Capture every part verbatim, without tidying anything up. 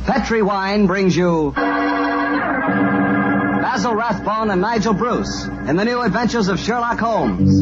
Petri Wine brings you Basil Rathbone and Nigel Bruce in the new adventures of Sherlock Holmes.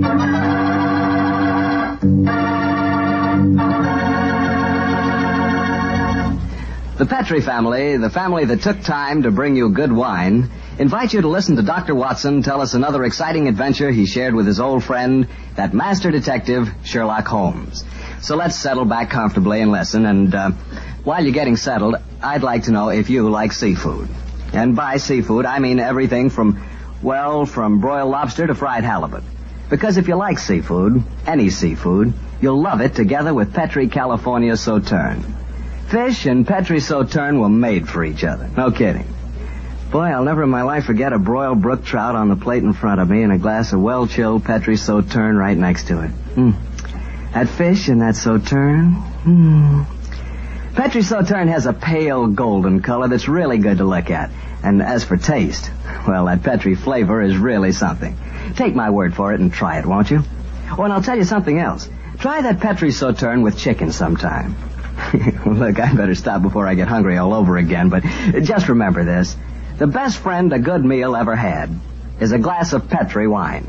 The Petri family, the family that took time to bring you good wine, invite you to listen to Doctor Watson tell us another exciting adventure he shared with his old friend, that master detective, Sherlock Holmes. So let's settle back comfortably and listen, and uh, while you're getting settled, I'd like to know if you like seafood. And by seafood, I mean everything from, well, from broiled lobster to fried halibut. Because if you like seafood, any seafood, you'll love it together with Petri California Sauterne. Fish and Petri Sauterne were made for each other. No kidding. Boy, I'll never in my life forget a broiled brook trout on the plate in front of me and a glass of well-chilled Petri Sauterne right next to it. Mm. That fish and that Sauterne. Mm. Petri Sauterne has a pale golden color that's really good to look at. And as for taste, well, that Petri flavor is really something. Take my word for it and try it, won't you? Oh, and I'll tell you something else. Try that Petri Sauterne with chicken sometime. Look, I better stop before I get hungry all over again, but just remember this. The best friend a good meal ever had is a glass of Petri wine.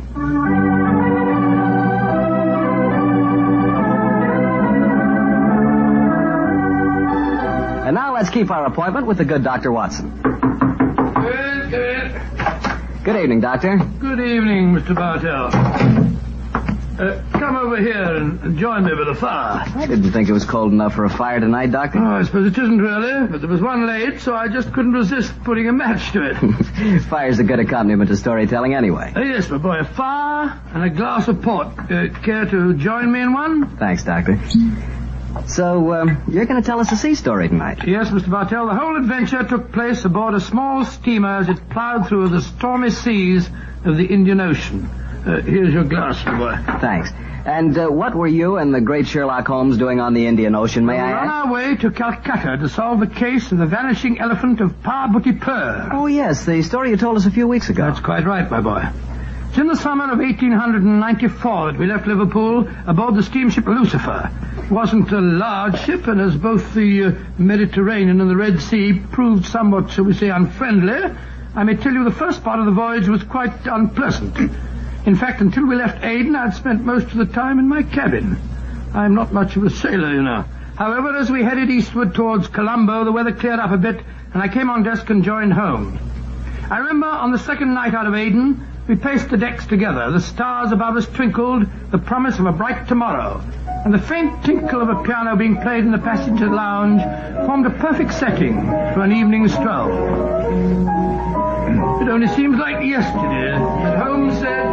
And now let's keep our appointment with the good Doctor Watson. Good, good. Good evening, Doctor. Good evening, Mister Bartell. Uh, come over here and join me by the fire. I didn't think it was cold enough for a fire tonight, Doctor. Oh, I suppose it isn't really, but there was one late, so I just couldn't resist putting a match to it. Fire's a good accompaniment to storytelling anyway. Uh, yes, my boy, a fire and a glass of port. Uh, care to join me in one? Thanks, Doctor. So, um, you're going to tell us a sea story tonight? Yes, Mister Bartell. The whole adventure took place aboard a small steamer as it plowed through the stormy seas of the Indian Ocean. Uh, here's your glass, my boy. Thanks. And uh, what were you and the great Sherlock Holmes doing on the Indian Ocean, may well, I we're ask? on our way to Calcutta to solve the case of the vanishing elephant of Parbhuti-Pur. Oh, yes, the story you told us a few weeks ago. That's quite right, my boy. It's in the summer of eighteen ninety-four that we left Liverpool aboard the steamship Lucifer. It wasn't a large ship, and as both the uh, Mediterranean and the Red Sea proved somewhat, shall we say, unfriendly, I may tell you the first part of the voyage was quite unpleasant. In fact, until we left Aden, I'd spent most of the time in my cabin. I'm not much of a sailor, you know. However, as we headed eastward towards Colombo, the weather cleared up a bit, and I came on deck and joined Holmes. I remember on the second night out of Aden, we paced the decks together. The stars above us twinkled, the promise of a bright tomorrow. And the faint tinkle of a piano being played in the passenger lounge formed a perfect setting for an evening stroll. It only seems like yesterday that Holmes said...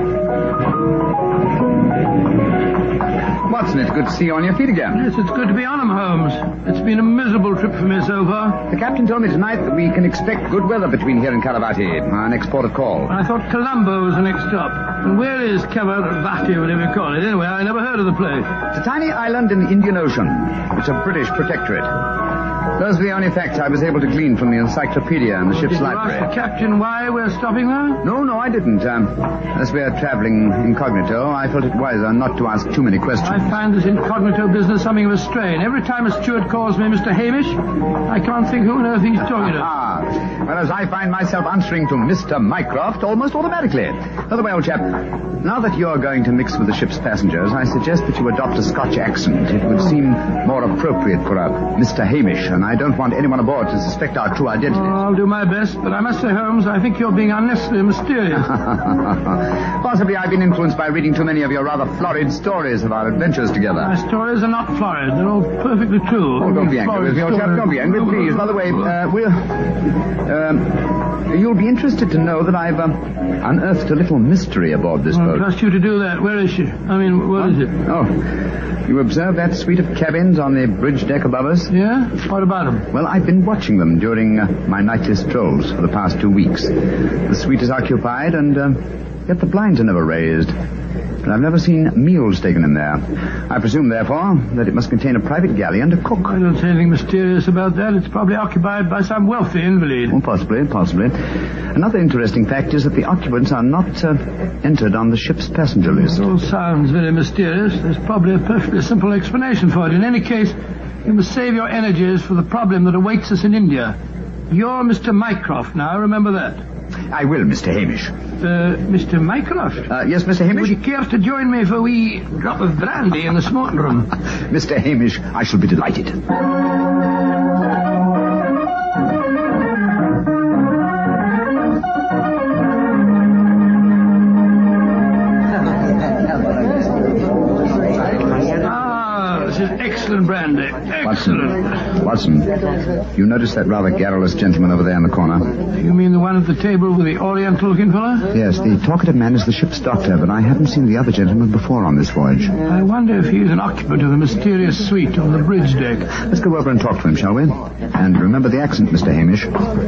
Watson, it's good to see you on your feet again. Yes, it's good to be on 'em, Holmes. It's been a miserable trip for me so far. The captain told me tonight that we can expect good weather between here and Caravati, our next port of call. I thought Colombo was the next stop. And where is Caravati, whatever you call it? Anyway, I never heard of the place. It's a tiny island in the Indian Ocean. It's a British protectorate. Those are the only facts I was able to glean from the encyclopedia and the ship's Did you library. ask the captain why we're stopping there? No, no, I didn't. Um, as we are traveling incognito, I felt it wiser not to ask too many questions. I find this incognito business something of a strain. Every time a steward calls me Mister Hamish, I can't think who on earth he's talking to. Ah, whereas I find myself answering to Mister Mycroft almost automatically. By the way, old chap, now that you're going to mix with the ship's passengers, I suggest that you adopt a Scotch accent. It would seem more appropriate for a Mister Hamish, and I don't want anyone aboard to suspect our true identities. Oh, I'll do my best, but I must say, Holmes, I think you're being unnecessarily mysterious. Possibly I've been influenced by reading too many of your rather florid stories of our adventures together. My stories are not florid. They're all perfectly true. Oh, don't be angry with me, old chap. Don't be angry, please. By the way, uh, we'll... Um, you'll be interested to know that I've um, unearthed a little mystery aboard this I'll boat. trust you to do that. Where is she? I mean, what huh? is it? Oh, you observe that suite of cabins on the bridge deck above us? Yeah? What about them? Well, I've been watching them during uh, my nightly strolls for the past two weeks. The suite is occupied, and uh, Yet the blinds are never raised. And I've never seen meals taken in there. I presume, therefore, that it must contain a private galley and a cook. I don't see anything mysterious about that. It's probably occupied by some wealthy invalid. Oh, possibly, possibly. Another interesting fact is that the occupants are not uh, entered on the ship's passenger list. It all sounds very mysterious. There's probably a perfectly simple explanation for it. In any case, you must save your energies for the problem that awaits us in India. You're Mister Mycroft now, remember that. I will, Mister Hamish. Uh, Mister Mycroft? Uh, yes, Mister Hamish? Would you care to join me for a wee drop of brandy in the smoking room? Mister Hamish, I shall be delighted. Excellent brandy. Excellent. Watson, Watson, you notice that rather garrulous gentleman over there in the corner? You mean the one at the table with the oriental-looking fellow? Yes, the talkative man is the ship's doctor, but I haven't seen the other gentleman before on this voyage. I wonder if he's an occupant of the mysterious suite on the bridge deck. Let's go over and talk to him, shall we? And remember the accent, Mister Hamish.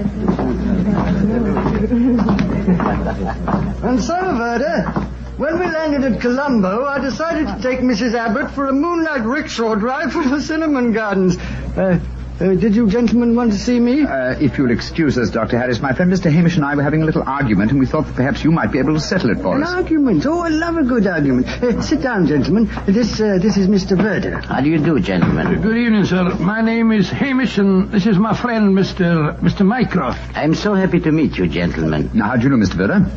And so, Verda, when we landed at Colombo, I decided to take Missus Abbott for a moonlight rickshaw drive through the cinnamon gardens. Uh, uh, did you gentlemen want to see me? Uh, if you'll excuse us, Doctor Harris, my friend Mister Hamish and I were having a little argument, and we thought that perhaps you might be able to settle it for An us. An argument? Oh, I love a good argument. Uh, sit down, gentlemen. This uh, this is Mister Verda. How do you do, gentlemen? Good evening, sir. My name is Hamish, and this is my friend, Mister Mister Mycroft. I'm so happy to meet you, gentlemen. Now, how do you know Mister Verda?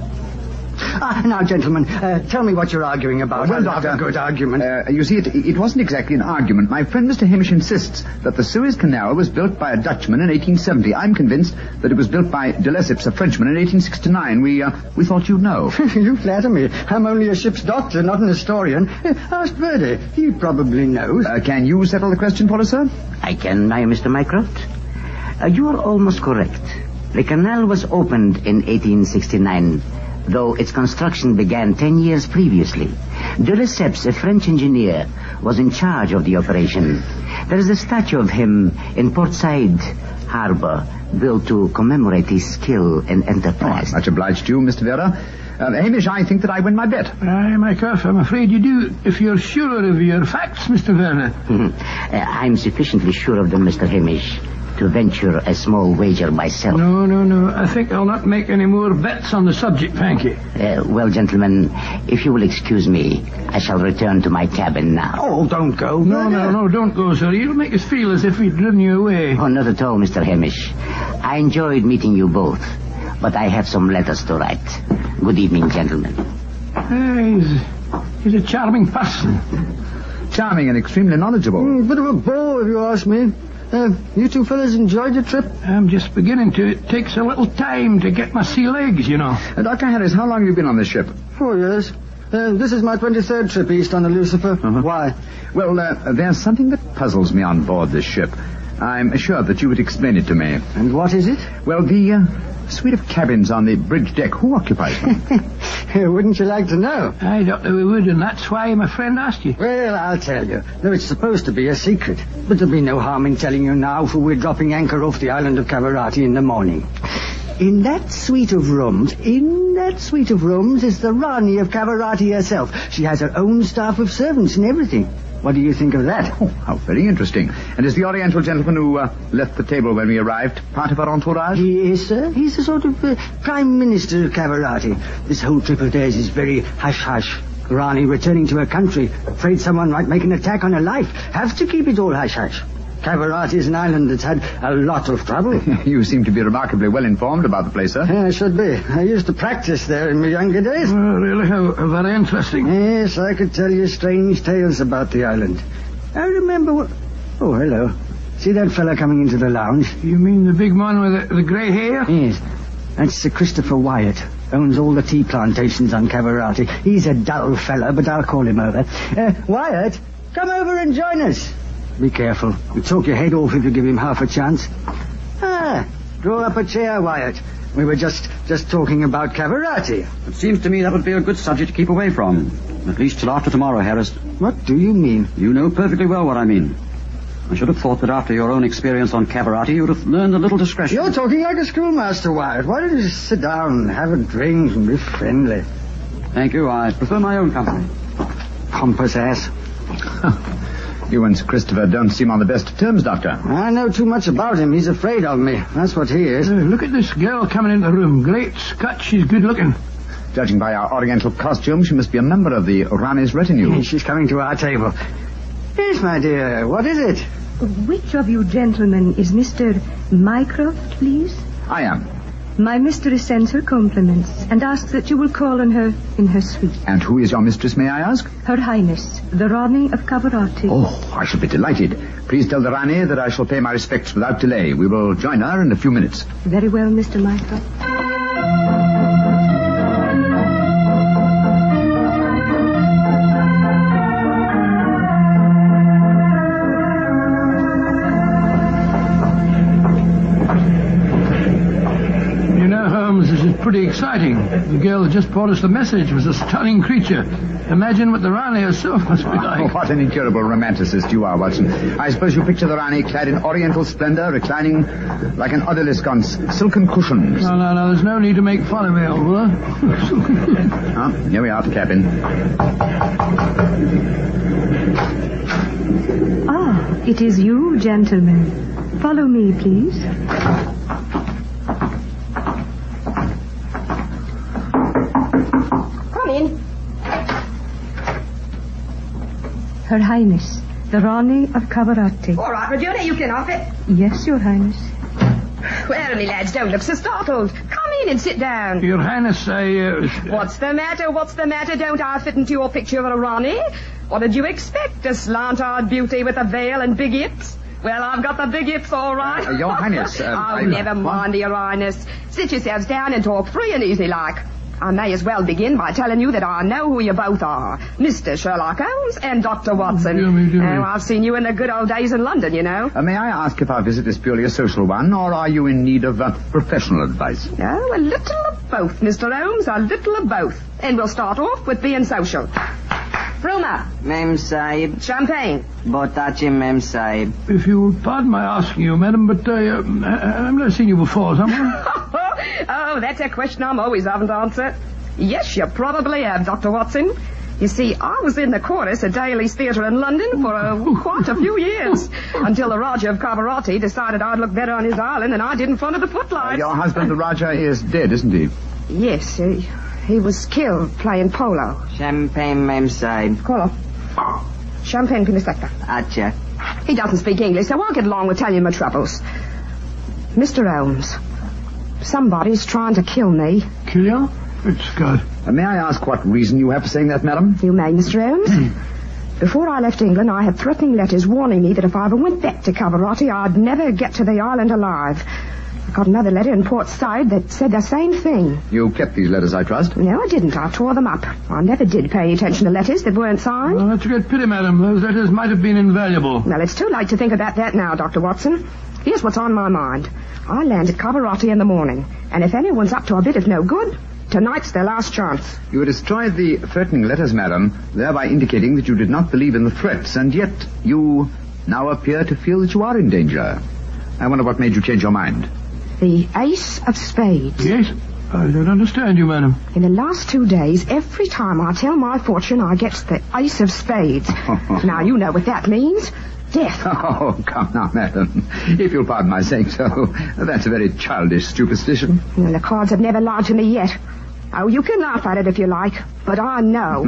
Ah, now, gentlemen, uh, tell me what you're arguing about. Well, I love Doctor, a good argument. Uh, you see, it, it wasn't exactly an argument. My friend Mister Hamish insists that the Suez Canal was built by a Dutchman in eighteen seventy. I'm convinced that it was built by de Lesseps, a Frenchman, in eighteen sixty-nine. We, uh, we thought you'd know. You flatter me. I'm only a ship's doctor, not an historian. Uh, ask Verdi. He probably knows. Uh, can you settle the question for us, sir? I can, my Mister Mycroft. Uh, you are almost correct. The canal was opened in eighteen sixty-nine, though its construction began ten years previously. De Lesseps, a French engineer, was in charge of the operation. There is a statue of him in Port Said Harbor, built to commemorate his skill and enterprise. Oh, much obliged to you, Mister Vera. Uh, Hamish, I think that I win my bet. Aye, Mycroft, I'm afraid you do, if you're sure of your facts, Mister Werner. uh, I'm sufficiently sure of them, Mister Hamish, to venture a small wager myself. No, no, no. I think I'll not make any more bets on the subject, thank you. Uh, well, gentlemen, if you will excuse me, I shall return to my cabin now. Oh, don't go. No, no, no, don't go, sir. You'll make us feel as if we'd driven you away. Oh, not at all, Mister Hamish. I enjoyed meeting you both, but I have some letters to write. Good evening, gentlemen. Uh, he's, he's a charming person. Charming and extremely knowledgeable. Mm, bit of a bore, if you ask me. Uh, you two fellas enjoyed the trip? I'm just beginning to. It takes a little time to get my sea legs, you know. Uh, Doctor Harris, how long have you been on this ship? Four years. Uh, this is my twenty-third trip east on the Lucifer. Uh-huh. Why? Well, uh, there's something that puzzles me on board this ship. I'm assured that you would explain it to me. And what is it? Well, the uh, suite of cabins on the bridge deck, who occupies them? Wouldn't you like to know? I thought that we would, and that's why my friend asked you. Well, I'll tell you. Though it's supposed to be a secret. But there'll be no harm in telling you now, for we're dropping anchor off the island of Cavarati in the morning. In that suite of rooms, in that suite of rooms is the Rani of Cavarati herself. She has her own staff of servants and everything. What do you think of that? Oh, how very interesting. And is the Oriental gentleman who uh, left the table when we arrived part of our entourage? He is, sir. He's the sort of uh, Prime Minister of Cavarati. This whole trip of theirs is very hush-hush. Rani returning to her country, afraid someone might make an attack on her life. Have to keep it all hush-hush. Cavarati is an island that's had a lot of trouble. You seem to be remarkably well informed about the place, sir. Yeah, I should be. I used to practice there in my younger days. Oh, really? How, how very interesting. Yes, I could tell you strange tales about the island. I remember what... Oh, hello. See that fella coming into the lounge? You mean the big man with the, the grey hair? Yes. That's Sir Christopher Wyatt. Owns all the tea plantations on Cavarati. He's a dull fella, but I'll call him over. Uh, Wyatt, come over and join us. Be careful. He'll talk your head off if you give him half a chance. Ah, draw up a chair, Wyatt. We were just just talking about Cavarati. It seems to me that would be a good subject to keep away from. At least till after tomorrow, Harris. What do you mean? You know perfectly well what I mean. I should have thought that after your own experience on Cavarati, you'd have learned a little discretion. You're talking like a schoolmaster, Wyatt. Why don't you just sit down, have a drink, and be friendly? Thank you. I prefer my own company. Pompous ass. You and Sir Christopher don't seem on the best of terms, Doctor. I know too much about him. He's afraid of me. That's what he is. Uh, look at this girl coming into the room. Great Scott, she's good looking. Judging by our oriental costume, she must be a member of the Rani's retinue. She's coming to our table. Yes, my dear. What is it? Which of you gentlemen is Mister Mycroft, please? I am. My mistress sends her compliments and asks that you will call on her in her suite. And who is your mistress, may I ask? Her Highness, the Rani of Cavarati. Oh, I shall be delighted. Please tell the Rani that I shall pay my respects without delay. We will join her in a few minutes. Very well, Mister Mycroft. Pretty exciting. The girl that just brought us the message was a stunning creature. Imagine what the Rani herself must be like. Oh, what an incurable romanticist you are, Watson. I suppose you picture the Rani clad in oriental splendor, reclining like an odalisque on s- silken cushions. No, no, no, there's no need to make fun of me, Oliver. Ah, here we are at the cabin. Ah, it is you, gentlemen. Follow me, please. Her Highness, the Rani of Cavarati. All right, Regina, you can off it. Yes, Your Highness. Well, me lads, don't look so startled. Come in and sit down. Your Highness, I... Uh... What's the matter? What's the matter? Don't I fit into your picture of a Rani? What did you expect? A slant-eyed beauty with a veil and big hips? Well, I've got the big hips, all right. Uh, Your Highness... Uh, oh, I... never mind, Your Highness. Sit yourselves down and talk free and easy like. I may as well begin by telling you that I know who you both are. Mister Sherlock Holmes and Doctor Watson. Dear me, dear me. Oh, I've seen you in the good old days in London, you know. Uh, may I ask if our visit is purely a social one, or are you in need of uh, professional advice? Oh, a little of both, Mister Holmes, a little of both. And we'll start off with being social. Ruma. Mem Sahib. Champagne. Botachi, Mem Sahib. If you'll pardon my asking you, madam, but uh, uh, I've never seen you before, someone. Oh, that's a question I'm always having to answer. Yes, you probably have, Doctor Watson. You see, I was in the chorus at Daly's Theatre in London for uh, quite a few years, until the Raja of Cavarati decided I'd look better on his island than I did in front of the footlights. Uh, your husband, the Raja, is dead, isn't he? Yes, he, he was killed playing polo. Champagne, Mem Sahib. Colo. Champagne for Mister Acha. He doesn't speak English, so I'll get along with telling you my troubles. Mister Holmes, somebody's trying to kill me. Kill you? It's good. Uh, may I ask what reason you have for saying that, madam? You may, Mister Holmes. Before I left England, I had threatening letters warning me that if I ever went back to Cavarati, I'd never get to the island alive. I got another letter in Port Said that said the same thing. You kept these letters, I trust? No, I didn't. I tore them up. I never did pay any attention to letters that weren't signed. Well, that's a great pity, madam. Those letters might have been invaluable. Well, it's too late to think about that now, Doctor Watson. Here's what's on my mind. I land at Cavarati in the morning, and if anyone's up to a bit of no good, tonight's their last chance. You destroyed the threatening letters, madam, thereby indicating that you did not believe in the threats, and yet you now appear to feel that you are in danger. I wonder what made you change your mind. The Ace of Spades. Yes? I don't understand you, madam. In the last two days, every time I tell my fortune, I get the Ace of Spades. Now, you know what that means. Death. Oh, come now, madam. If you'll pardon my saying so, that's a very childish superstition. Well, the cards have never lied to me yet. Oh, you can laugh at it if you like, but I know.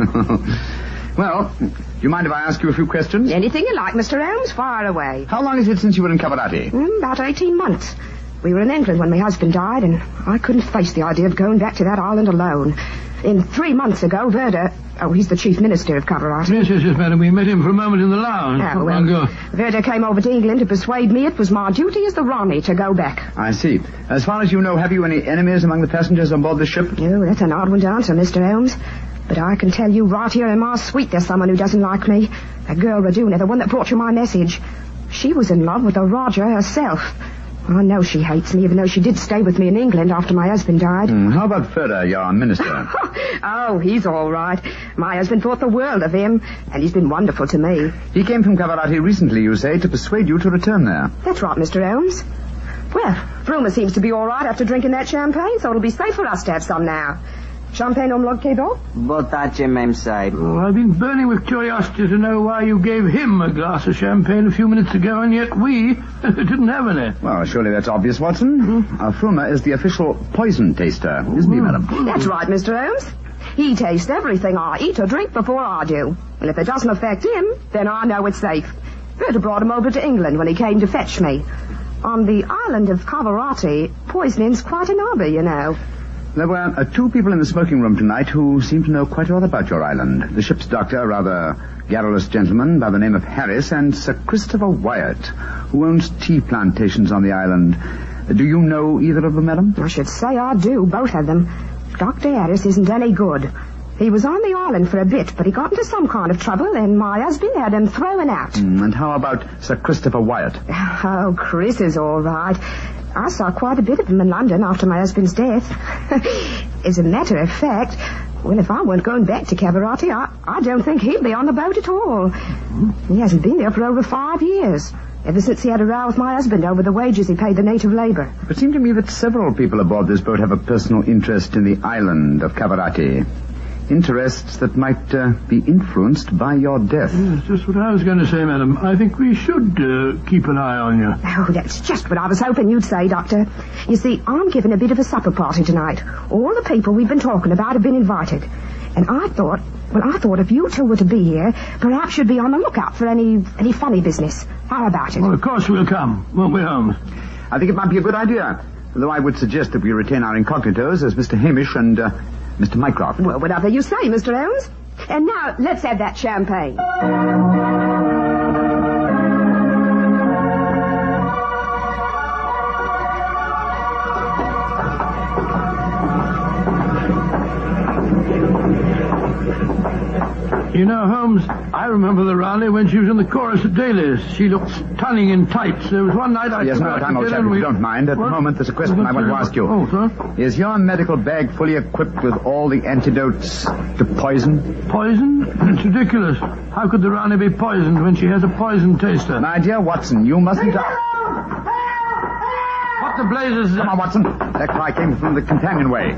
Well, do you mind if I ask you a few questions? Anything you like, Mister Holmes, fire away. How long is it since you were in Cavarati? Mm, about eighteen months. We were in England when my husband died, and I couldn't face the idea of going back to that island alone. In three months ago, Verda... Oh, he's the chief minister of Cavarati. Yes, yes, yes, madam. We met him for a moment in the lounge. Oh, well, I'll go. Verda came over to England to persuade me it was my duty as the Rani to go back. I see. As far as you know, have you any enemies among the passengers on board the ship? Oh, that's an odd one to answer, Mister Holmes. But I can tell you right here in my suite there's someone who doesn't like me. That girl Raduna, the one that brought you my message. She was in love with the Raja herself. I know she hates me, even though she did stay with me in England after my husband died. Mm, how about Ferda, your minister? Oh, he's all right. My husband thought the world of him, and he's been wonderful to me. He came from Cavarati recently, you say, to persuade you to return there. That's right, Mister Holmes. Well, Rumour seems to be all right after drinking that champagne, so it'll be safe for us to have some now. Champagne umlog kedo? Botace mem sahib. Well, I've been burning with curiosity to know why you gave him a glass of champagne a few minutes ago, and yet we didn't have any. Well, surely that's obvious, Watson. Mm-hmm. Our Frumer is the official poison taster, isn't he, madam? That's right, Mister Holmes. He tastes everything I eat or drink before I do. And if it doesn't affect him, then I know it's safe. Berta brought him over to England when he came to fetch me. On the island of Cavarati, poisoning's quite an hobby, you know. There were uh, two people in the smoking room tonight who seem to know quite a lot about your island. The ship's doctor, a rather garrulous gentleman by the name of Harris, and Sir Christopher Wyatt, who owns tea plantations on the island. Uh, do you know either of them, madam? I should say I do, both of them. Doctor Harris isn't any good. He was on the island for a bit, but he got into some kind of trouble, and my husband had him thrown out. Mm, and how about Sir Christopher Wyatt? Oh, Chris is all right. I saw quite a bit of him in London after my husband's death. As a matter of fact, well, if I weren't going back to Cavarati, I, I don't think he'd be on the boat at all. He hasn't been there for over five years, ever since he had a row with my husband over the wages he paid the native labor. It seemed to me that several people aboard this boat have a personal interest in the island of Cavarati. Interests that might uh, be influenced by your death. Yes, just what I was going to say, madam. I think we should uh, keep an eye on you. Oh, that's just what I was hoping you'd say, Doctor. You see, I'm giving a bit of a supper party tonight. All the people we've been talking about have been invited. And I thought, well, I thought if you two were to be here, perhaps you'd be on the lookout for any any funny business. How about it? Well, of course we'll come, won't we, Holmes? I think it might be a good idea. Though I would suggest that we retain our incognitos as Mister Hamish and... Uh, Mister Mycroft. Well, whatever you say, Mister Holmes. And now, let's have that champagne. You know, Holmes, I remember the Raleigh when she was in the chorus at Daly's. She looked stunning in tights. There was one night I... Yes, no, time, old chap, if you don't mind. At what? the moment, there's a question I want to ask you. Oh, sir? Is your medical bag fully equipped with all the antidotes to poison? Poison? It's ridiculous. How could the Raleigh be poisoned when she has a poison taster? My dear Watson, you mustn't... What the blazes... Come on, Watson. That cry came from the companionway.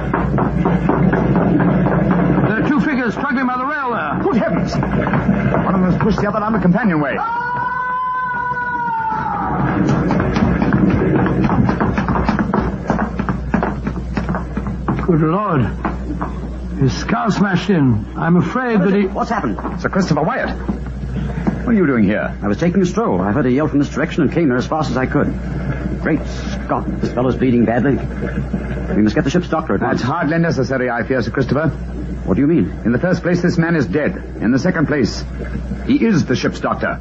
There are two figures struggling by the rail there. Good heavens! One of them has pushed the other down the companionway. Good Lord. His skull smashed in. I'm afraid that he... What's happened? Sir Christopher Wyatt. What are you doing here? I was taking a stroll. I heard a yell from this direction and came here as fast as I could. Great Scott, this fellow's bleeding badly. We must get the ship's doctor at once. That's hardly necessary, I fear, Sir Christopher. What do you mean? In the first place, this man is dead. In the second place, he is the ship's doctor.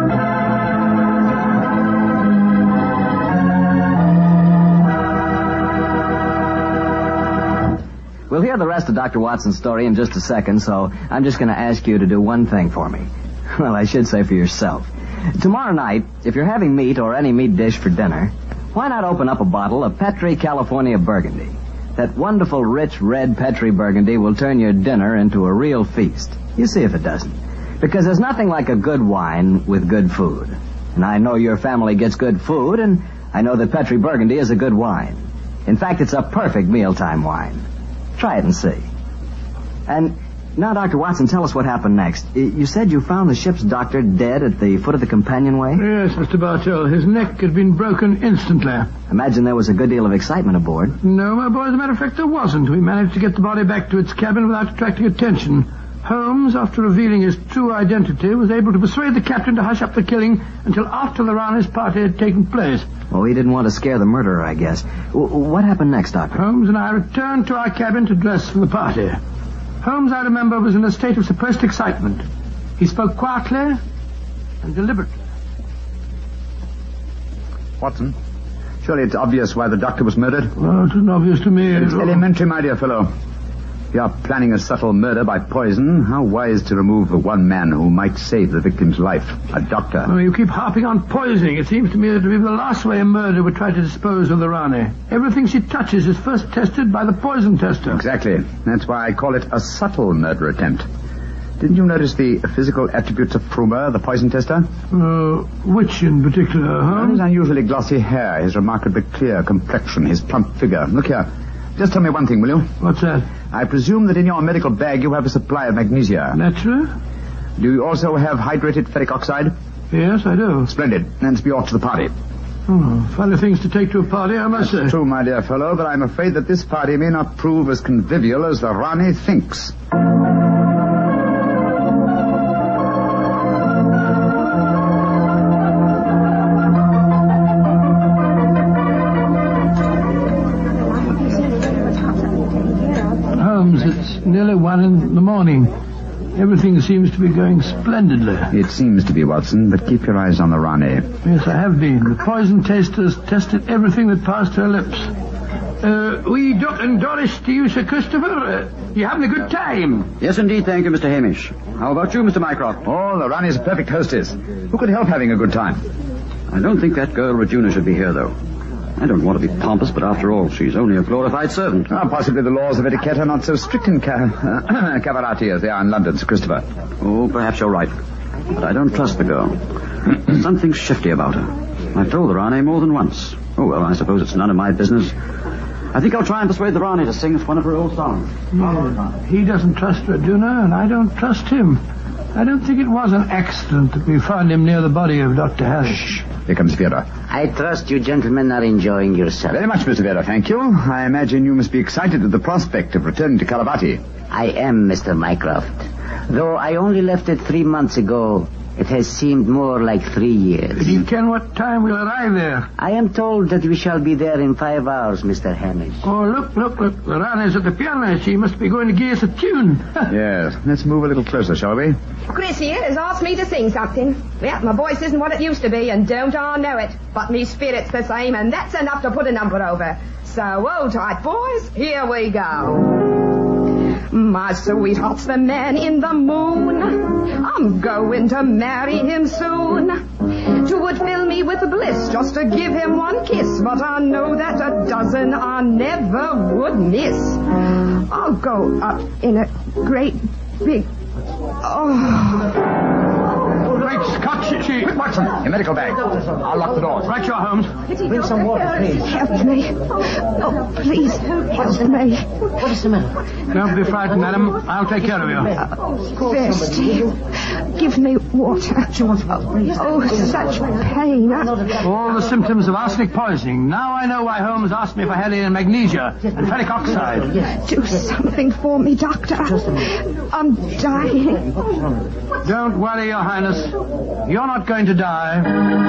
We'll hear the rest of Doctor Watson's story in just a second, so I'm just going to ask you to do one thing for me. Well, I should say for yourself. Tomorrow night, if you're having meat or any meat dish for dinner, why not open up a bottle of Petri California Burgundy? That wonderful, rich, red Petri Burgundy will turn your dinner into a real feast. You see if it doesn't. Because there's nothing like a good wine with good food. And I know your family gets good food, and I know that Petri Burgundy is a good wine. In fact, it's a perfect mealtime wine. Try it and see. And now, Doctor Watson, tell us what happened next. You said you found the ship's doctor dead at the foot of the companionway? Yes, Mister Bartell. His neck had been broken instantly. Imagine there was a good deal of excitement aboard. No, my boy, as a matter of fact, there wasn't. We managed to get the body back to its cabin without attracting attention. Holmes, after revealing his true identity, was able to persuade the captain to hush up the killing until after the Rani's party had taken place. Oh, he didn't want to scare the murderer, I guess. W- what happened next, Doctor? Holmes and I returned to our cabin to dress for the party. Holmes, I remember, was in a state of suppressed excitement. He spoke quietly and deliberately. Watson, surely it's obvious why the doctor was murdered. Well, it isn't obvious to me. It's elementary, my dear fellow. If you are planning a subtle murder by poison, how wise to remove the one man who might save the victim's life, a doctor. Oh, you keep harping on poisoning. It seems to me that to be the last way a murderer would try to dispose of the Rani. Everything she touches is first tested by the poison tester. Exactly. That's why I call it a subtle murder attempt. Didn't you notice the physical attributes of Frumer, the poison tester? Uh, which in particular, huh? His unusually glossy hair, his remarkably clear complexion, his plump figure. Look here. Just tell me one thing, will you? What's that? I presume that in your medical bag you have a supply of magnesia. Naturally. Do you also have hydrated ferric oxide? Yes, I do. Splendid. Then be off to the party. Oh, funny things to take to a party, I must That's say. true, my dear fellow, but I'm afraid that this party may not prove as convivial as the Rani thinks. Holmes, it's nearly one in the morning. Everything seems to be going splendidly. It seems to be, Watson, but keep your eyes on the Rani. Yes, I have been. The poison testers tested everything that passed her lips. Uh, we Dot and Doris to you, Sir Christopher. Uh, you having a good time? Yes, indeed, thank you, Mister Hamish. How about you, Mister Mycroft? Oh, the Rani's a perfect hostess. Who could help having a good time? I don't think that girl Regina should be here, though. I don't want to be pompous, but after all, she's only a glorified servant. Ah, possibly the laws of etiquette are not so strict in Ca- uh, Cavarati as they are in London, Sir Christopher. Oh, perhaps you're right. But I don't trust the girl. There's something shifty about her. I've told the Rani more than once. Oh, well, I suppose it's none of my business. I think I'll try and persuade the Rani to sing us one of her old songs. Yeah. He doesn't trust Regina, and I don't trust him. I don't think it was an accident that we found him near the body of Doctor Harris. Shh. Here comes Vera. I trust you gentlemen are enjoying yourself. Very much, Mister Vera, thank you. I imagine you must be excited at the prospect of returning to Caravati. I am, Mister Mycroft. Though I only left it three months ago, it has seemed more like three years. Do you ken what time we'll arrive there? I am told that we shall be there in five hours, Mister Hamish. Oh, look, look, look. The Rani's at the piano. She must be going to give us a tune. Yes. Let's move a little closer, shall we? Chris here has asked me to sing something. Yeah, my voice isn't what it used to be, and don't I know it. But me spirit's the same, and that's enough to put a number over. So, hold tight, boys. Here we go. My sweetheart's the man in the moon. I'm going to marry him soon. 'Twould fill me with bliss just to give him one kiss, but I know that a dozen I never would miss. I'll go up in a great big... Oh... Great Scott, she... she... Quick, Watson, your medical bag. I'll lock the doors. Right, you are, Holmes. Bring some water, please. Help me. Oh, please, help me. What is the matter? Don't be frightened, madam. I'll take care of you. Thirsty. Give me water. Oh, such pain. All the symptoms of arsenic poisoning. Now I know why Holmes asked me for helium and magnesia and ferric oxide. Do something for me, Doctor. I'm dying. Don't worry, Your Highness. You're not going to die.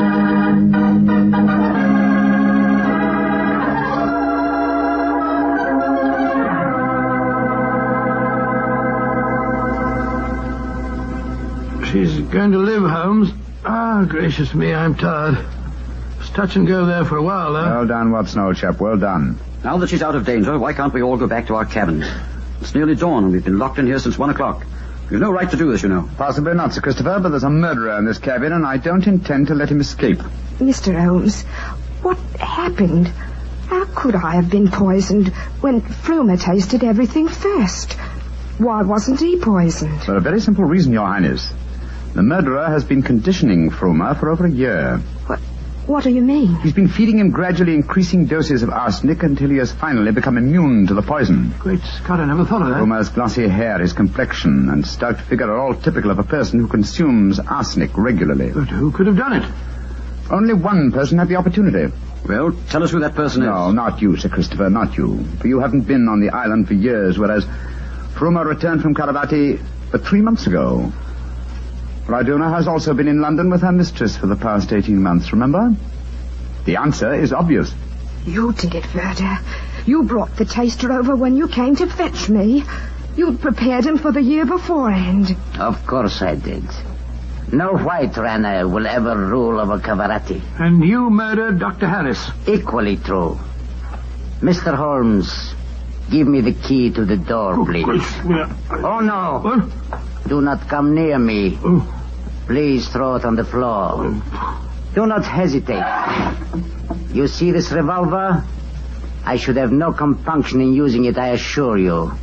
She's going to live, Holmes. Ah, gracious me, I'm tired. It's touch and go there for a while, though. Well done, Watson, old chap. Well done. Now that she's out of danger, why can't we all go back to our cabins? It's nearly dawn, and we've been locked in here since one o'clock. We've no right to do this, you know. Possibly not, Sir Christopher, but there's a murderer in this cabin, and I don't intend to let him escape. Mister Holmes, what happened? How could I have been poisoned when Frumer tasted everything first? Why wasn't he poisoned? For a very simple reason, Your Highness. The murderer has been conditioning Frumer for over a year. What, what do you mean? He's been feeding him gradually increasing doses of arsenic until he has finally become immune to the poison. Great Scott, I never thought of that. Frumer's glossy hair, his complexion, and stout figure are all typical of a person who consumes arsenic regularly. But who could have done it? Only one person had the opportunity. Well, tell us who that person No, is. not you, Sir Christopher, not you. For you haven't been on the island for years, whereas Frumer returned from Caravati but three months ago. Raduna has also been in London with her mistress for the past eighteen months, remember? The answer is obvious. You did it, Verda. You brought the taster over when you came to fetch me. You'd prepared him for the year beforehand. Of course I did. No white Rana will ever rule over Cavarati. And you murdered Doctor Harris. Equally true. Mister Holmes, give me the key to the door, please. Oh, no. What? Do not come near me. Oh. Please throw it on the floor. Do not hesitate. You see this revolver? I should have no compunction in using it, I assure you.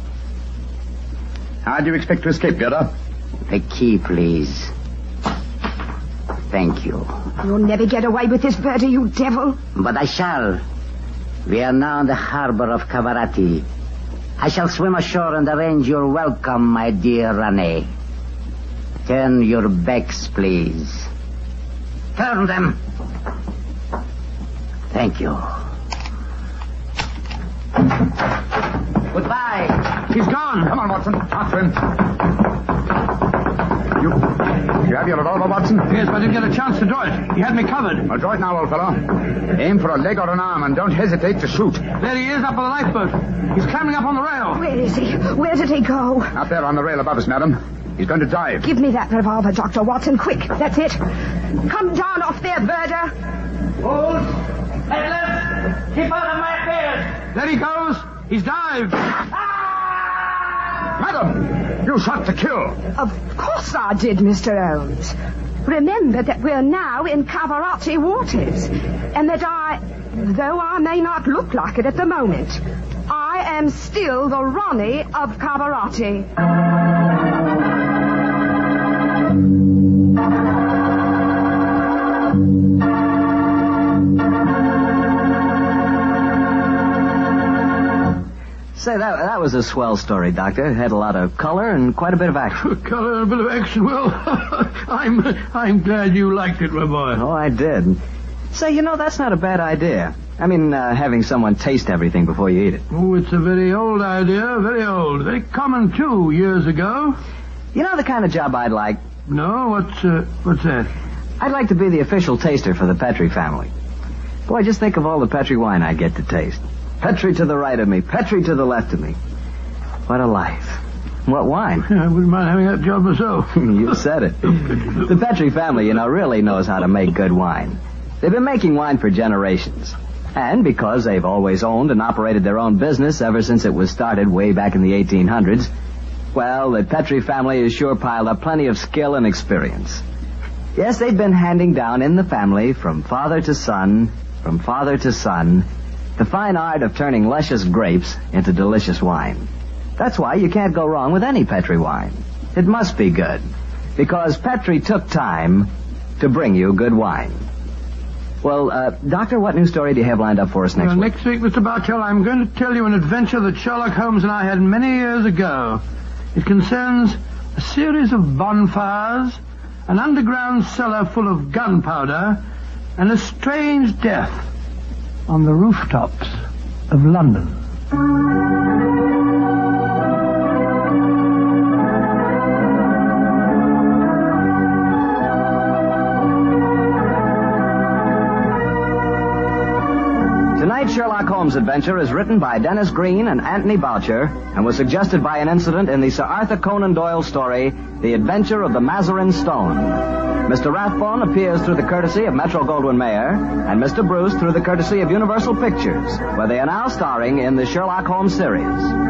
How do you expect to escape, Gerda? The key, please. Thank you. You'll never get away with this, Verda, you devil. But I shall. We are now in the harbor of Cavarati. I shall swim ashore and arrange your welcome, my dear Rane. Turn your backs, please. Turn them. Thank you. Goodbye. He's gone. Come on, Watson. After him. You, you have your revolver, Watson? Yes, but I didn't get a chance to draw it. He had me covered. Well, draw it now, old fellow. Aim for a leg or an arm and don't hesitate to shoot. There he is, up on the lifeboat. He's climbing up on the rail. Where is he? Where did he go? Up there on the rail above us, madam. He's going to dive. Give me that revolver, Doctor Watson, quick. That's it. Come down off there, Berger. Hold. Head left. Keep out of my affairs. There he goes. He's dived. Madam, you shot to kill. Of course I did, Mister Holmes. Remember that we're now in Cavarati waters, and that I, though I may not look like it at the moment, I am still the Ronnie of Cavarati. Say, that that was a swell story, Doctor. It had a lot of color and quite a bit of action. Color and a bit of action. Well, I'm I'm glad you liked it, my boy. Oh, I did. Say, you know, that's not a bad idea. I mean, uh, having someone taste everything before you eat it. Oh, it's a very old idea, very old. Very common, too, years ago. You know the kind of job I'd like? No? What's, uh, what's that? I'd like to be the official taster for the Petri family. Boy, just think of all the Petri wine I'd get to taste. Petri to the right of me, Petri to the left of me. What a life. What wine? Yeah, I wouldn't mind having that job myself. You said it. The Petri family, you know, really knows how to make good wine. They've been making wine for generations. And because they've always owned and operated their own business ever since it was started way back in the eighteen hundreds, well, the Petri family has sure piled up plenty of skill and experience. Yes, they've been handing down in the family from father to son, from father to son, the fine art of turning luscious grapes into delicious wine. That's why you can't go wrong with any Petri wine. It must be good, because Petri took time to bring you good wine. Well, uh, Doctor, what new story do you have lined up for us next well, week? Next week, Mister Bartell, I'm going to tell you an adventure that Sherlock Holmes and I had many years ago. It concerns a series of bonfires, an underground cellar full of gunpowder, and a strange death on the rooftops of London. Tonight's Sherlock Holmes adventure is written by Dennis Green and Anthony Boucher and was suggested by an incident in the Sir Arthur Conan Doyle story, The Adventure of the Mazarin Stone. Mister Rathbone appears through the courtesy of Metro-Goldwyn-Mayer, and Mister Bruce through the courtesy of Universal Pictures, where they are now starring in the Sherlock Holmes series.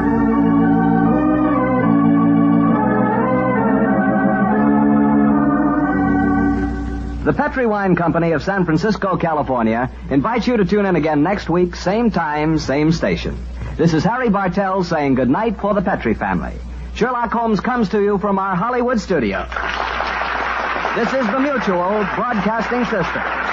The Petri Wine Company of San Francisco, California, invites you to tune in again next week, same time, same station. This is Harry Bartell saying goodnight for the Petri family. Sherlock Holmes comes to you from our Hollywood studio. This is the Mutual Broadcasting System.